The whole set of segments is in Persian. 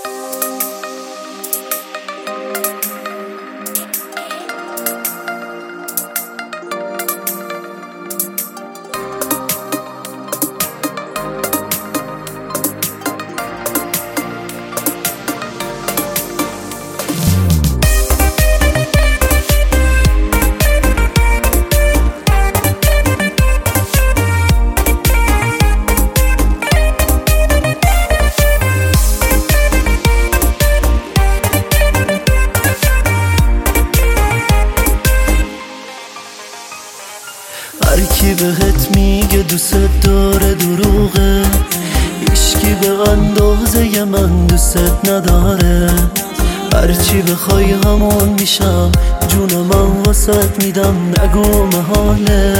هرکی بهت میگه دوست داره دروغه، هیچکی به اندازه من دوست نداره. هرچی بخوای همون میشم، جون من واسط میدم، نگو محاله.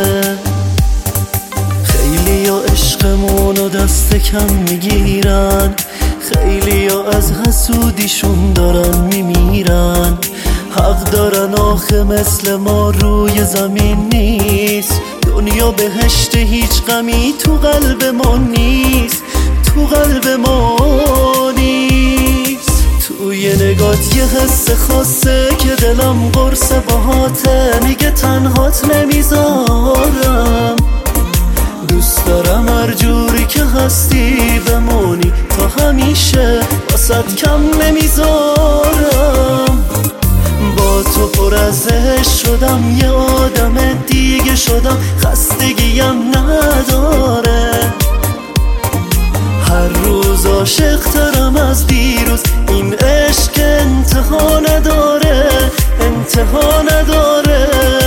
خیلی یا عشقمونو دست کم میگیرن، خیلی یا از حسودیشون دارن میمیرن. حق دارن آخه مثل ما روی زمین نیست، دنیا بهشت هیچ غمی تو قلب ما نیست، تو قلب ما نیست. توی نگات یه حس خاصه که دلم قرص باهاته، میگه تنهات نمیذارم. دوست دارم هر جوری که هستی بمونی تا همیشه، واسط کم نمیذارم. با تو پر از عشق شدم، یه آدم دیگه شدم، خستگیم نداره. هر روز عاشق ترم از دیروز، این عشق انتها نداره، انتها نداره.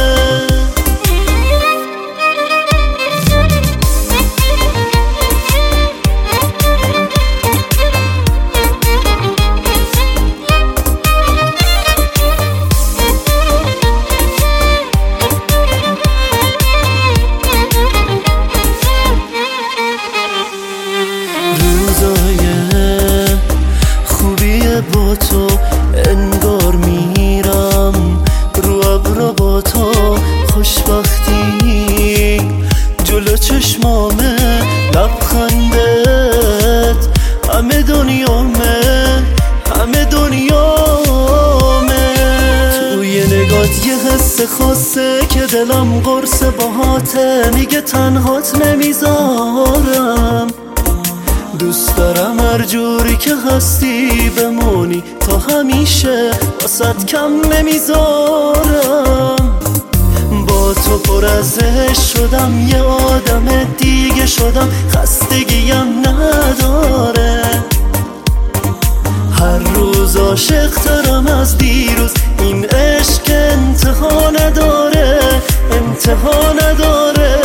با تو انگار میرم رو ابرا، با تو خوشبختی جلو چشمامه، لبخندت همه دنیامه، همه دنیامه. توی نگات یه حس خاصه که دلم قرص باهاته، میگه تنهات نمیذارم. دوست دارم هر جوری که هستی بمونی تا همیشه، واسط کم نمیذارم. با تو پر از عشق شدم، یه آدم دیگه شدم، خستگیم نداره. هر روز عاشق ترم از دیروز، این عشق انتها نداره، انتها نداره.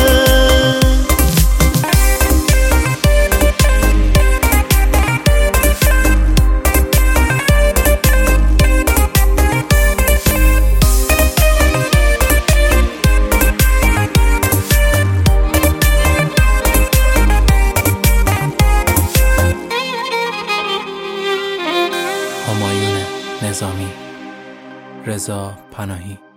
همایون نظامی، رضا پناهی.